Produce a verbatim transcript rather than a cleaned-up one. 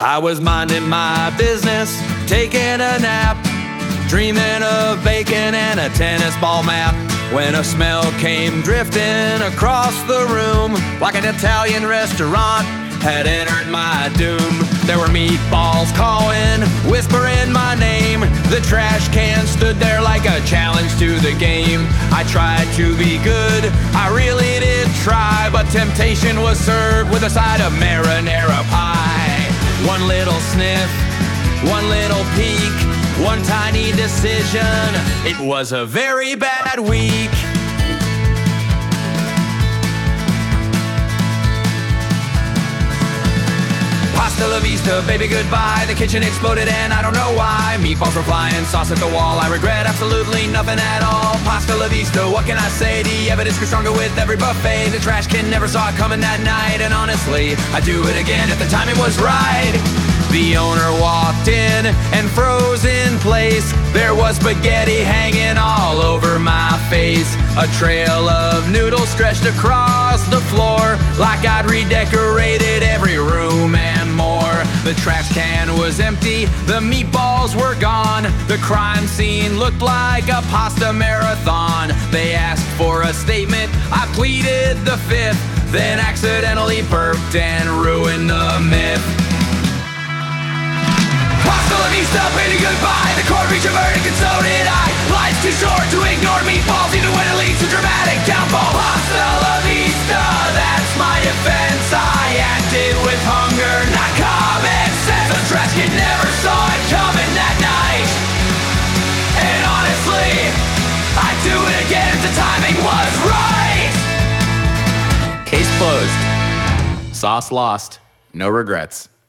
I was minding my business, taking a nap, dreaming of bacon and a tennis ball map, when a smell came drifting across the room, like an Italian restaurant had entered my doom. There were meatballs calling, whispering my name. The trash can stood there like a challenge to the game. I tried to be good, I really did try, but temptation was served with a side of marinara pie. One little sniff, one little peek, one tiny decision. It was a very bad week. Hasta la vista, baby, goodbye. The kitchen exploded and I don't know why. Meatballs were flying, sauce at the wall. I regret absolutely nothing at all. Pasta la vista, what can I say? The evidence grew stronger with every buffet. The trash can never saw it coming that night, and honestly, I'd do it again if the timing was right. The owner walked in and froze in place. There was spaghetti hanging all over my face. A trail of noodles stretched across the floor, like I'd redecorated every room and more. The trash can was empty, the meatballs were gone. The crime scene looked like a pasta marathon. They asked for a statement, I pleaded the fifth, then accidentally burped and ruined the myth. Hasta la vista, baby, goodbye. The court reached a verdict and so did I. Life's too short to ignore meatballs, even when it leads to dramatic downfall. Hasta la vista, that's my defense. I acted with hunger, not common sense. The trash kid never saw it coming that night, and honestly, I'd do it again if the timing was right. Case closed. Sauce lost. No regrets.